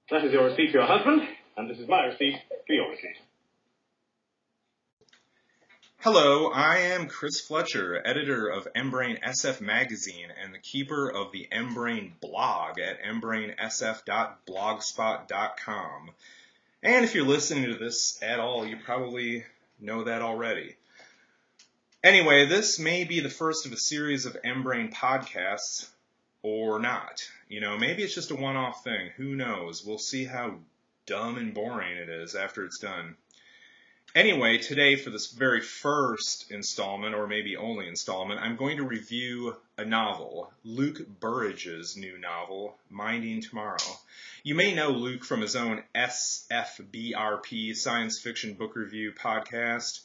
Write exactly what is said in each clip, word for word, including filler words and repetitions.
That is your receipt for your husband, and this is my receipt for your receipt. Hello, I am Chris Fletcher, editor of Embrain S F Magazine and the keeper of the Embrain blog at embrain s f dot blogspot dot com. And if you're listening to this at all, you probably know that already. Anyway, this may be the first of a series of Embrain podcasts, or not. You know, maybe it's just a one-off thing. Who knows? We'll see how dumb and boring it is after it's done. Anyway, today for this very first installment, or maybe only installment, I'm going to review a novel, Luke Burridge's new novel, Minding Tomorrow. You may know Luke from his own S F B R P, Science Fiction Book Review podcast.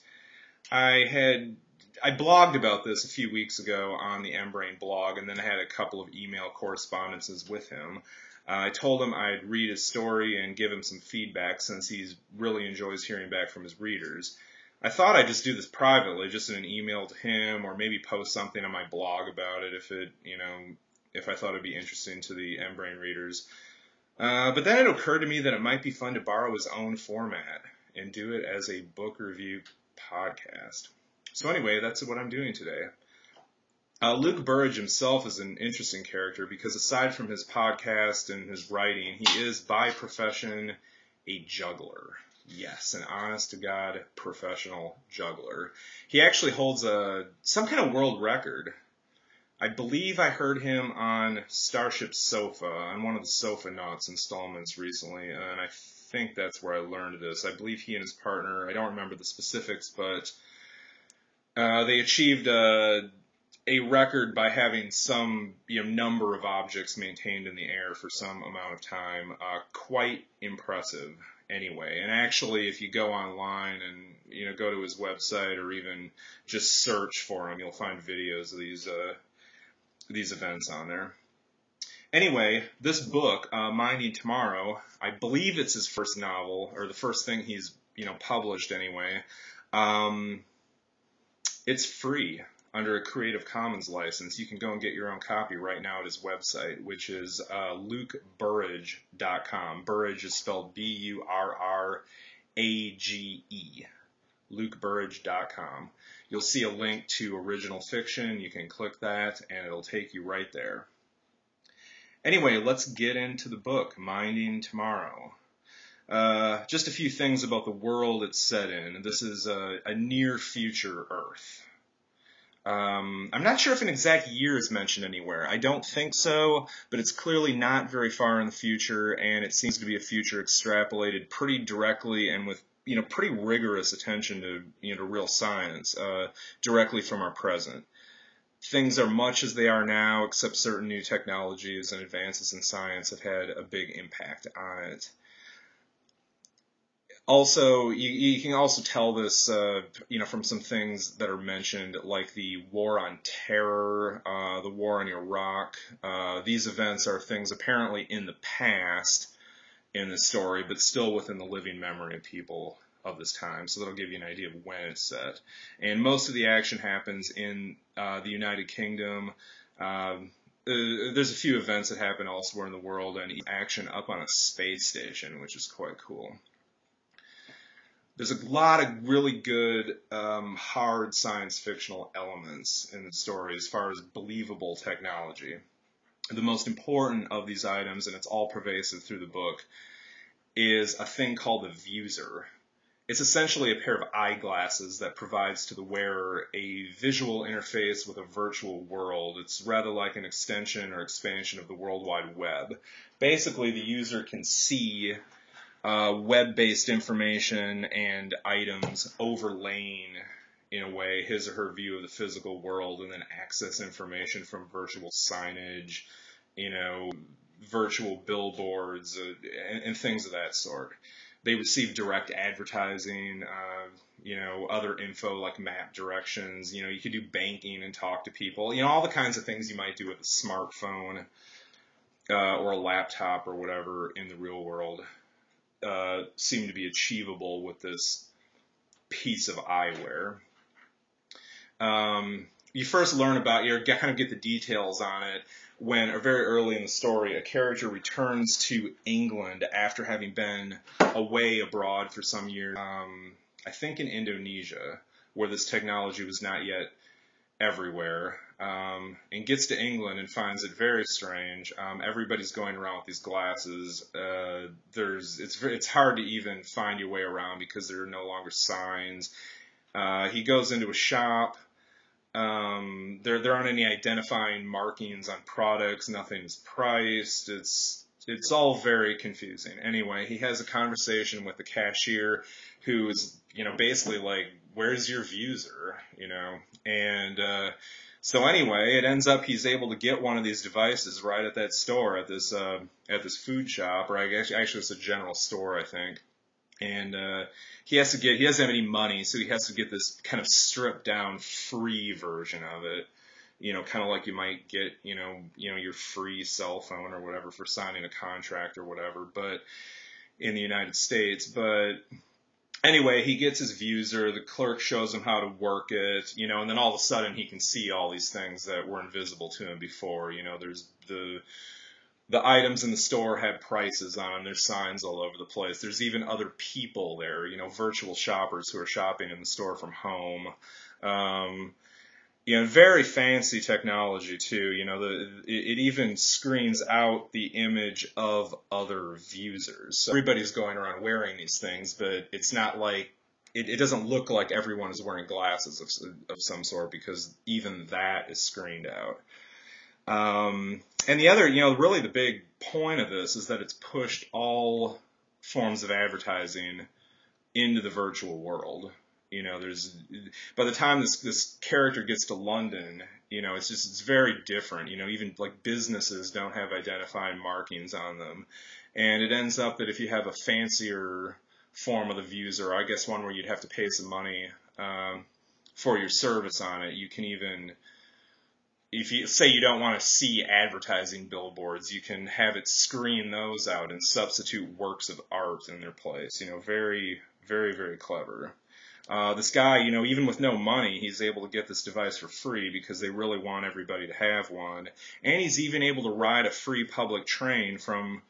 I had I blogged about this a few weeks ago on the Embrain blog, and then I had a couple of email correspondences with him. Uh, I told him I'd read his story and give him some feedback since he really enjoys hearing back from his readers. I thought I'd just do this privately, just in an email to him, or maybe post something on my blog about it if it, you know, if I thought it'd be interesting to the Embrain readers. Uh, but then it occurred to me that it might be fun to borrow his own format and do it as a book review podcast. So anyway, that's what I'm doing today. Uh, Luke Burridge himself is an interesting character because aside from his podcast and his writing, he is by profession a juggler. Yes, an honest-to-God professional juggler. He actually holds a some kind of world record. I believe I heard him on Starship Sofa, on one of the Sofa Nuts installments recently, and I think that's where I learned this. I believe he and his partner, I don't remember the specifics, but uh, they achieved a... a record by having some you know, number of objects maintained in the air for some amount of time. Uh, quite impressive, anyway. And actually, if you go online and you know go to his website or even just search for him, you'll find videos of these uh, these events on there. Anyway, this book, uh, Minding Tomorrow, I believe it's his first novel, or the first thing he's you know published anyway. Um, it's free under a Creative Commons license. You can go and get your own copy right now at his website, which is uh, luke burridge dot com. Burridge is spelled B U R R A G E. luke burridge dot com. You'll see a link to original fiction. You can click that, and it'll take you right there. Anyway, let's get into the book, Minding Tomorrow. Uh, just a few things about the world it's set in. This is a, a near-future Earth. Um, I'm not sure if an exact year is mentioned anywhere. I don't think so, but it's clearly not very far in the future, and it seems to be a future extrapolated pretty directly and with you know pretty rigorous attention to you know to real science, uh, directly from our present. Things are much as they are now, except certain new technologies and advances in science have had a big impact on it. Also, you, you can also tell this, uh, you know, from some things that are mentioned, like the War on Terror, uh, the War in Iraq. Uh, these events are things apparently in the past in the story, but still within the living memory of people of this time. So that'll give you an idea of when it's set. And most of the action happens in uh, the United Kingdom. Um, uh, there's a few events that happen elsewhere in the world, and action up on a space station, which is quite cool. There's a lot of really good, um, hard science fictional elements in the story as far as believable technology. The most important of these items, and it's all pervasive through the book, is a thing called the Vuser. It's essentially a pair of eyeglasses that provides to the wearer a visual interface with a virtual world. It's rather like an extension or expansion of the World Wide Web. Basically, the user can see Uh, web-based information and items overlaying, in a way, his or her view of the physical world, and then access information from virtual signage, you know, virtual billboards, uh, and, and things of that sort. They receive direct advertising, uh, you know, other info like map directions. You know, you could do banking and talk to people. You know, all the kinds of things you might do with a smartphone uh, or a laptop or whatever in the real world. Uh, seem to be achievable with this piece of eyewear. Um, you first learn about, you kind of get the details on it when, or very early in the story, a character returns to England after having been away abroad for some years, um, I think in Indonesia, where this technology was not yet everywhere, um, and gets to England and finds it very strange. Um, everybody's going around with these glasses. Uh, there's it's it's hard to even find your way around because there are no longer signs. Uh, he goes into a shop. Um, there there aren't any identifying markings on products. Nothing is priced. It's it's all very confusing. Anyway, he has a conversation with the cashier, who is, you know, basically like, "Where's your Vuser?" You know, and uh, so anyway, it ends up he's able to get one of these devices right at that store, at this uh, at this food shop, or I guess actually it's a general store, I think. And uh, he has to get he doesn't have any money, so he has to get this kind of stripped down free version of it. You know, kind of like you might get, you know, you know, your free cell phone or whatever for signing a contract or whatever, but in the United States. But anyway, he gets his Vuser, the clerk shows him how to work it, you know, and then all of a sudden he can see all these things that were invisible to him before. You know, there's the the items in the store have prices on them. There's signs all over the place. There's even other people there, you know, virtual shoppers who are shopping in the store from home. Um, you know, very fancy technology too. You know, the it, it even screens out the image of other Vusers. So everybody's going around wearing these things, but it's not like it, it doesn't look like everyone is wearing glasses of of some sort, because even that is screened out. Um, and the other, you know, really the big point of this is that it's pushed all forms of advertising into the virtual world. You know, there's, by the time this, this character gets to London, you know, it's just, it's very different. You know, even like businesses don't have identifying markings on them. And it ends up that if you have a fancier form of the Vuser, I guess one where you'd have to pay some money, um, for your service on it, you can even, if you say you don't want to see advertising billboards, you can have it screen those out and substitute works of art in their place. You know, very, very, very clever. Uh, this guy, you know, even with no money, he's able to get this device for free because they really want everybody to have one. And he's even able to ride a free public train from,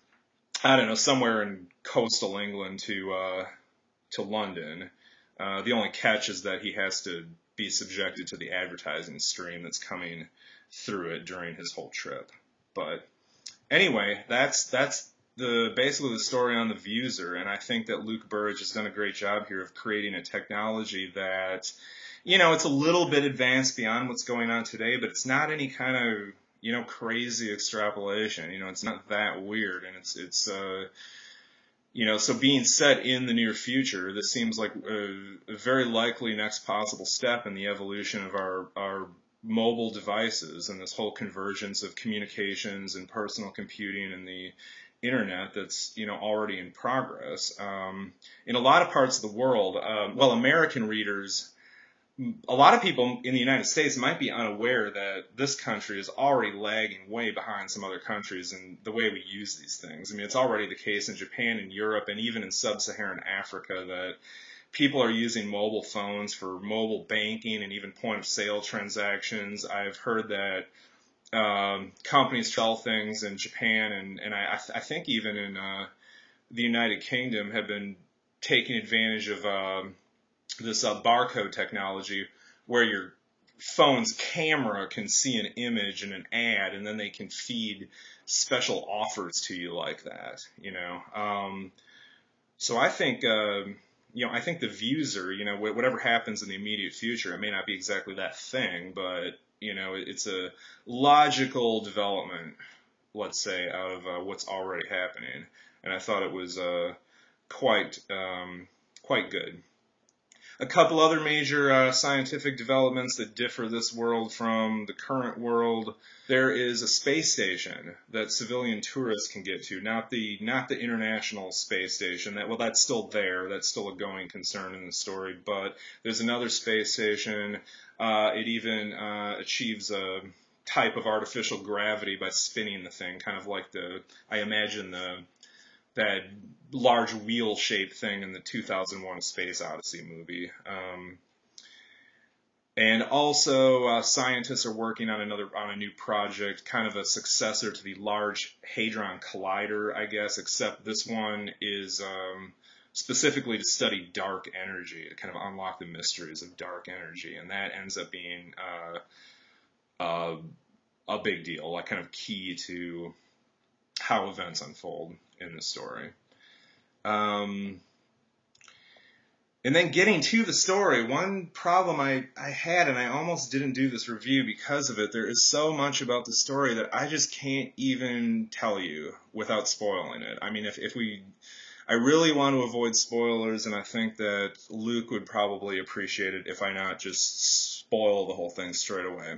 I don't know, somewhere in coastal England to, uh, to London. Uh, the only catch is that he has to be subjected to the advertising stream that's coming through it during his whole trip. But anyway, that's that's the basically the story on the Vuser, and I think that Luke Burrage has done a great job here of creating a technology that, you know, it's a little bit advanced beyond what's going on today, but it's not any kind of, you know, crazy extrapolation. You know, it's not that weird, and it's it's uh you know, so being set in the near future, this seems like a, a very likely next possible step in the evolution of our, our mobile devices and this whole convergence of communications and personal computing and the internet that's, you know, already in progress. Um, in a lot of parts of the world, um, well, American readers, a lot of people in the United States might be unaware that this country is already lagging way behind some other countries in the way we use these things. I mean, it's already the case in Japan and Europe and even in sub-Saharan Africa that people are using mobile phones for mobile banking and even point-of-sale transactions. I've heard that um, companies sell things in Japan and, and I, I, th- I think even in uh, the United Kingdom have been taking advantage of um, this uh, barcode technology where your phone's camera can see an image and an ad, and then they can feed special offers to you like that, you know. Um, so I think, uh, you know, I think the Vuser, you know, whatever happens in the immediate future, it may not be exactly that thing, but, you know, it's a logical development, let's say, out of uh, what's already happening. And I thought it was uh, quite, um, quite good. A couple other major uh, scientific developments that differ this world from the current world. There is a space station that civilian tourists can get to, not the not the International Space Station. That well, that's still there. That's still a going concern in the story. But there's another space station. Uh, it even uh, achieves a type of artificial gravity by spinning the thing, kind of like the I imagine the that large wheel-shaped thing in the two thousand one: A Space Odyssey movie. Um, And also, uh, scientists are working on another on a new project, kind of a successor to the Large Hadron Collider, I guess, except this one is um, specifically to study dark energy, to kind of unlock the mysteries of dark energy, and that ends up being uh, uh, a big deal, like kind of key to how events unfold in the story. Um, And then getting to the story, one problem I, I had, and I almost didn't do this review because of it, there is so much about the story that I just can't even tell you without spoiling it. I mean, if, if we, I really want to avoid spoilers, and I think that Luke would probably appreciate it if I not just spoil the whole thing straight away.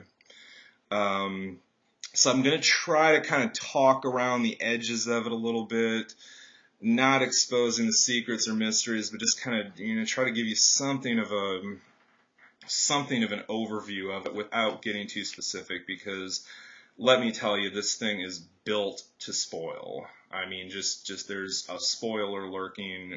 Um, so I'm going to try to kind of talk around the edges of it a little bit, not exposing the secrets or mysteries, but just kind of, you know, try to give you something of a, something of an overview of it without getting too specific, because let me tell you, this thing is built to spoil. I mean, just, just there's a spoiler lurking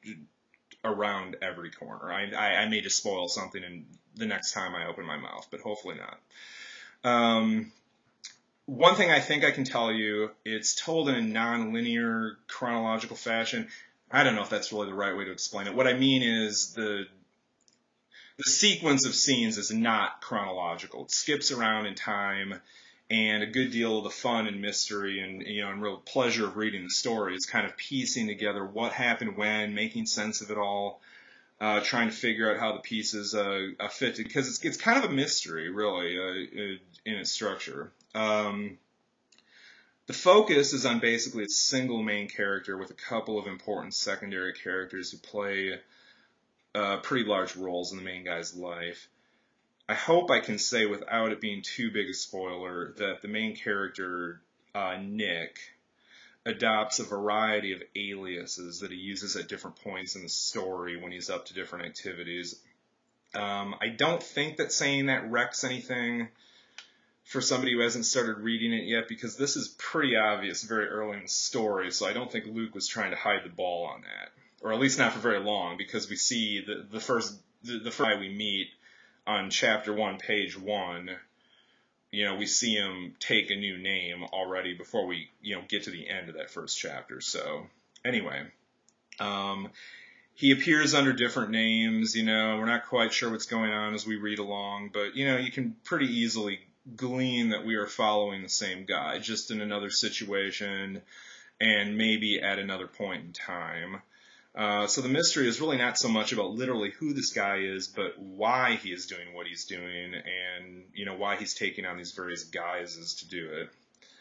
around every corner. I, I, I may just spoil something in the next time I open my mouth, but hopefully not. Um, One thing I think I can tell you, it's told in a non-linear chronological fashion. I don't know if that's really the right way to explain it. What I mean is the the sequence of scenes is not chronological. It skips around in time, and a good deal of the fun and mystery and, you know, and real pleasure of reading the story is kind of piecing together what happened when, making sense of it all, uh, trying to figure out how the pieces uh, uh, fit, because it's it's kind of a mystery, really, uh, in its structure. Um, the focus is on basically a single main character with a couple of important secondary characters who play uh, pretty large roles in the main guy's life. I hope I can say without it being too big a spoiler that the main character, uh, Nick, adopts a variety of aliases that he uses at different points in the story when he's up to different activities. Um, I don't think that saying that wrecks anything for somebody who hasn't started reading it yet, because this is pretty obvious very early in the story, so I don't think Luke was trying to hide the ball on that. Or at least not for very long, because we see the, the first the, the first guy we meet on chapter one, page one, you know, we see him take a new name already before we, you know, get to the end of that first chapter. So, anyway, um, he appears under different names, you know, we're not quite sure what's going on as we read along, but, you know, you can pretty easily glean that we are following the same guy, just in another situation and maybe at another point in time. Uh, so the mystery is really not so much about literally who this guy is, but why he is doing what he's doing, and, you know, why he's taking on these various guises to do it.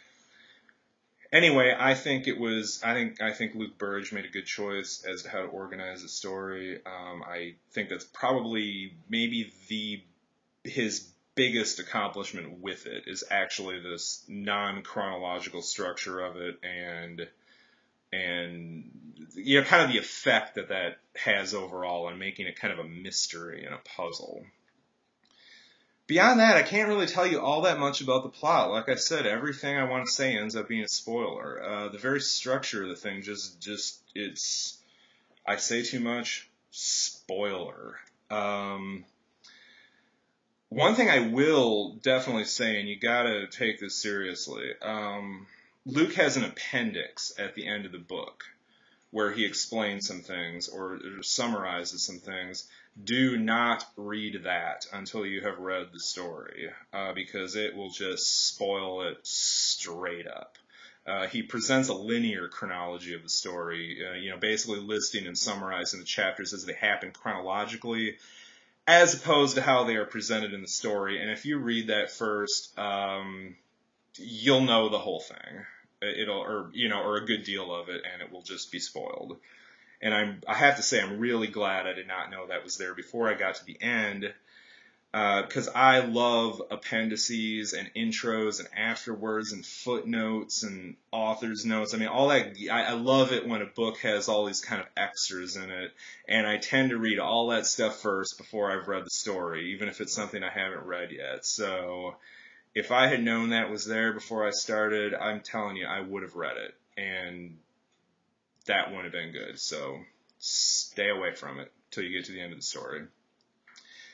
Anyway, I think it was, I think, I think Luke Burrage made a good choice as to how to organize the story. Um, I think that's probably maybe the, his biggest accomplishment with it is actually this non-chronological structure of it, and, and, you know, kind of the effect that that has overall on making it kind of a mystery and a puzzle. Beyond that, I can't really tell you all that much about the plot. Like I said, everything I want to say ends up being a spoiler. Uh, the very structure of the thing just, just, it's, I say too much, spoiler. Um, one thing I will definitely say, and you gotta take this seriously, um, Luke has an appendix at the end of the book where he explains some things or, or summarizes some things. Do not read that until you have read the story, uh, because it will just spoil it straight up. Uh, he presents a linear chronology of the story, uh, you know, basically listing and summarizing the chapters as they happen chronologically, as opposed to how they are presented in the story. And if you read that first, um, you'll know the whole thing. It'll, or, you know, or a good deal of it, and it will just be spoiled. And I'm, I have to say, I'm really glad I did not know that was there before I got to the end, because uh, I love appendices and intros and afterwords and footnotes and author's notes. I mean, all that, I, I love it when a book has all these kind of extras in it, and I tend to read all that stuff first before I've read the story, even if it's something I haven't read yet. So if I had known that was there before I started, I'm telling you, I would have read it, and that wouldn't have been good. So stay away from it till you get to the end of the story.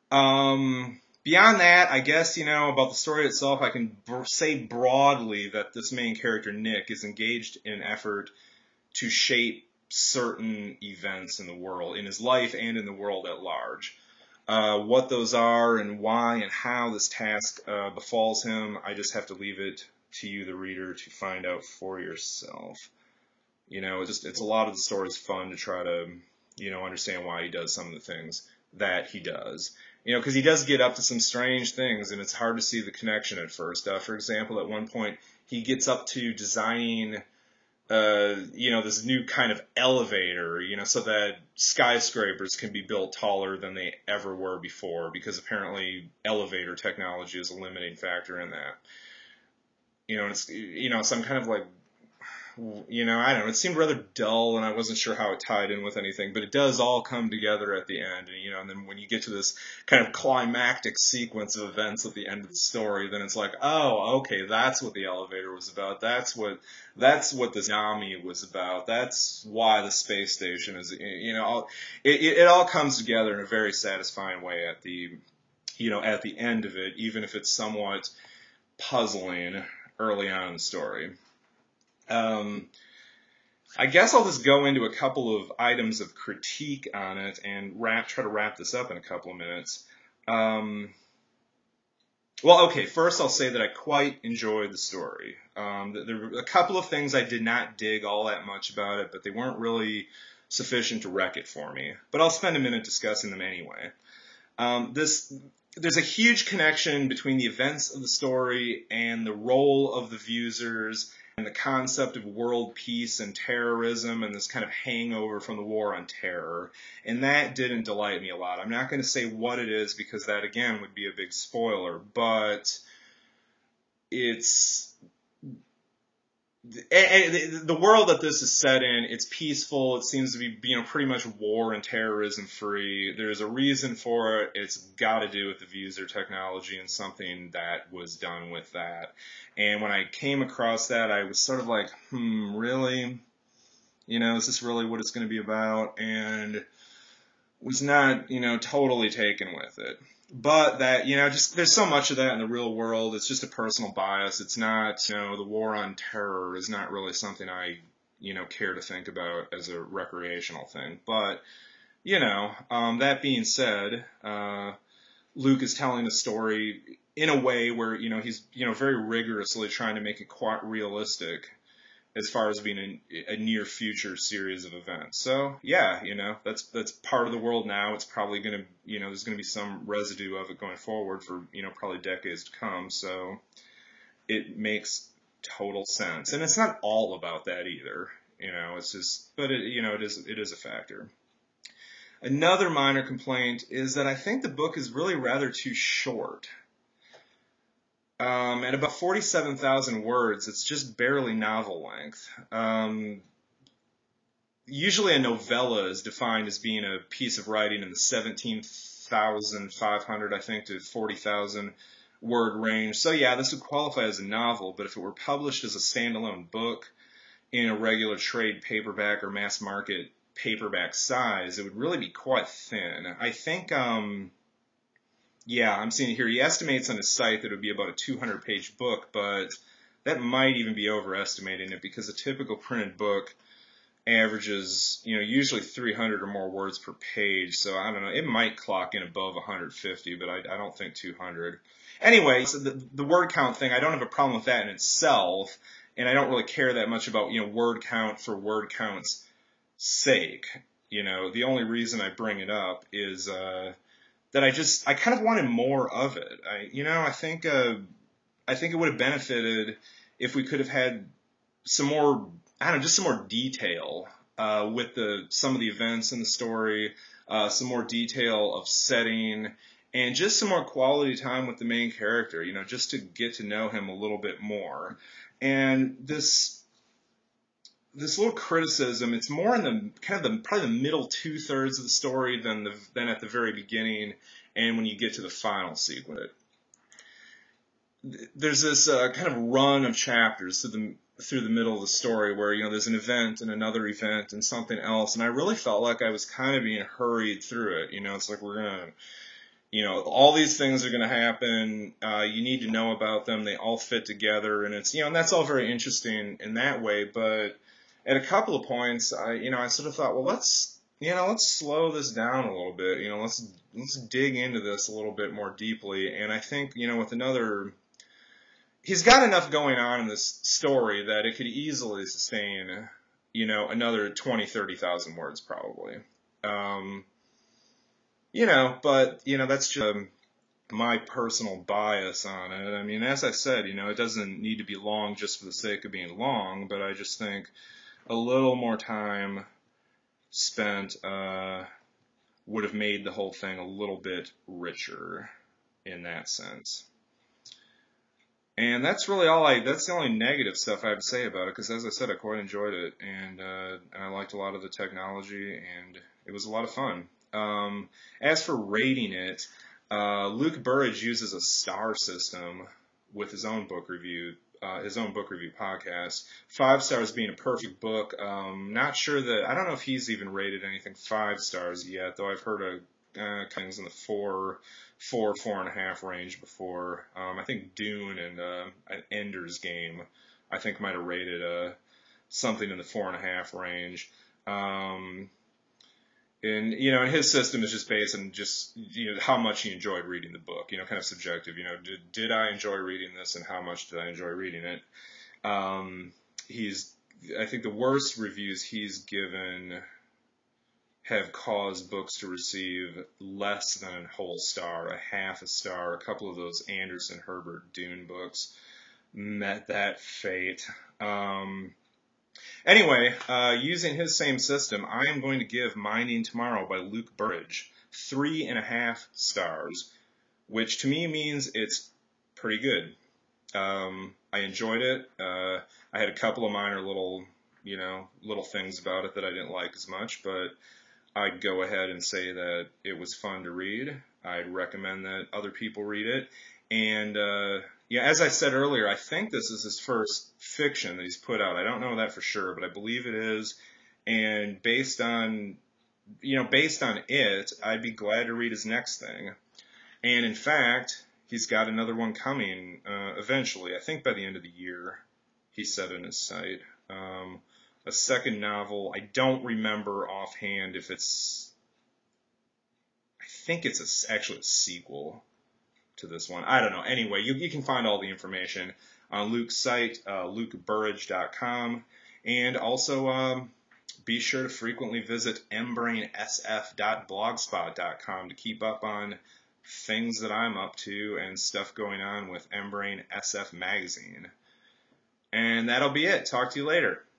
Um, beyond that, I guess, you know, about the story itself, I can br- say broadly that this main character, Nick, is engaged in an effort to shape certain events in the world, in his life and in the world at large. Uh, what those are and why and how this task uh, befalls him, I just have to leave it to you, the reader, to find out for yourself. You know, it's just it's a lot of the story's fun to try to, you know, understand why he does some of the things that he does. You know, because he does get up to some strange things, and it's hard to see the connection at first. Uh, for example, at one point, he gets up to designing uh, you know, this new kind of elevator, you know, so that skyscrapers can be built taller than they ever were before, because apparently elevator technology is a limiting factor in that. You know, it's, you know, some kind of like, you know, I don't know, it seemed rather dull and I wasn't sure how it tied in with anything, but it does all come together at the end. And, you know, and then when you get to this kind of climactic sequence of events at the end of the story, then it's like, oh, okay, that's what the elevator was about. That's what, that's what the tsunami was about. That's why the space station is, you know, it, it, it all comes together in a very satisfying way at the, you know, at the end of it, even if it's somewhat puzzling early on in the story. Um, I guess I'll just go into a couple of items of critique on it and wrap, try to wrap this up in a couple of minutes. Um, well, okay, first I'll say that I quite enjoyed the story. Um, there were a couple of things I did not dig all that much about it, but they weren't really sufficient to wreck it for me. But I'll spend a minute discussing them anyway. Um, this There's a huge connection between the events of the story and the role of the Vuezers and the concept of world peace and terrorism and this kind of hangover from the war on terror. And that didn't delight me a lot. I'm not going to say what it is because that, again, would be a big spoiler. But it's... the world that this is set in, it's peaceful. It seems to be, you know, pretty much war and terrorism free. There's a reason for it. It's got to do with the Vuezer technology and something that was done with that. And when I came across that, I was sort of like, hmm, really? You know, is this really what it's going to be about? And was not, you know, totally taken with it. But that, you know, just there's so much of that in the real world. It's just a personal bias. It's not, you know, the war on terror is not really something I, you know, care to think about as a recreational thing. But, you know, um, that being said, uh, Luke is telling the story in a way where, you know, he's, you know, very rigorously trying to make it quite realistic as far as being a, a near future series of events. So yeah, you know, that's that's part of the world now. It's probably going to, you know, there's going to be some residue of it going forward for, you know, probably decades to come. So it makes total sense. And it's not all about that either. You know, it's just, but it, you know, it is it is a factor. Another minor complaint is that I think the book is really rather too short. Um, at about forty-seven thousand words, it's just barely novel length. Um, usually a novella is defined as being a piece of writing in the seventeen thousand five hundred, I think, to forty thousand word range. So yeah, this would qualify as a novel, but if it were published as a standalone book in a regular trade paperback or mass market paperback size, it would really be quite thin. I think... Um, Yeah, I'm seeing it here. He estimates on his site that it would be about a two hundred page book, but that might even be overestimating it because a typical printed book averages, you know, usually three hundred or more words per page. So I don't know. It might clock in above one hundred fifty, but I, I don't think two hundred. Anyway, so the, the word count thing, I don't have a problem with that in itself, and I don't really care that much about, you know, word count for word count's sake. You know, the only reason I bring it up is... Uh, that I just, I kind of wanted more of it. I, you know, I think, uh, I think it would have benefited if we could have had some more, I don't know, just some more detail, uh, with the, some of the events in the story, uh, some more detail of setting, and just some more quality time with the main character, you know, just to get to know him a little bit more. And this, this little criticism, it's more in the kind of the probably the middle two thirds of the story than the than at the very beginning, and when you get to the final sequence. There's this uh, kind of run of chapters through the through the middle of the story where, you know, there's an event and another event and something else, and I really felt like I was kind of being hurried through it. You know, it's like we're gonna you know, all these things are going to happen. Uh, you need to know about them. They all fit together, and it's, you know, and that's all very interesting in that way. But at a couple of points, I, you know, I sort of thought, well, let's, you know, let's slow this down a little bit. You know, let's let's dig into this a little bit more deeply. And I think, you know, with another, he's got enough going on in this story that it could easily sustain, you know, another twenty, thirty thousand words probably. Um, You know, but, you know, that's just um, my personal bias on it. I mean, as I said, you know, it doesn't need to be long just for the sake of being long, but I just think a little more time spent uh, would have made the whole thing a little bit richer in that sense. And that's really all I, that's the only negative stuff I have to say about it, because as I said, I quite enjoyed it, and, uh, and I liked a lot of the technology, and it was a lot of fun. Um, as for rating it, uh, Luke Burridge uses a star system with his own book review, uh, his own book review podcast. Five stars being a perfect book. Um, not sure that, I don't know if he's even rated anything five stars yet, though I've heard of uh, things in the four, four, four and a half range before. Um, I think Dune and uh, Ender's Game, I think might have rated uh, something in the four and a half range. Um, And, you know, and his system is just based on just, you know, how much he enjoyed reading the book, you know, kind of subjective, you know, did, did I enjoy reading this and how much did I enjoy reading it? Um, he's, I think the worst reviews he's given have caused books to receive less than a whole star, a half a star. A couple of those Anderson Herbert Dune books met that fate. Um, Anyway, uh, using his same system, I am going to give Minding Tomorrow by Luke Burridge three and a half stars, which to me means it's pretty good. Um, I enjoyed it. Uh, I had a couple of minor little, you know, little things about it that I didn't like as much, but I'd go ahead and say that it was fun to read. I'd recommend that other people read it. And, uh, yeah, as I said earlier, I think this is his first fiction that he's put out. I don't know that for sure, but I believe it is. And based on, you know, based on it, I'd be glad to read his next thing. And in fact, he's got another one coming, uh, eventually. I think by the end of the year, he said in his site. Um, a second novel. I don't remember offhand if it's, I think it's a, actually a sequel to this one. I don't know. Anyway, you, you can find all the information on Luke's site, uh, luke burridge dot com. And also um, be sure to frequently visit m brain s f dot blogspot dot com to keep up on things that I'm up to and stuff going on with MBrain S F Magazine. And that'll be it. Talk to you later.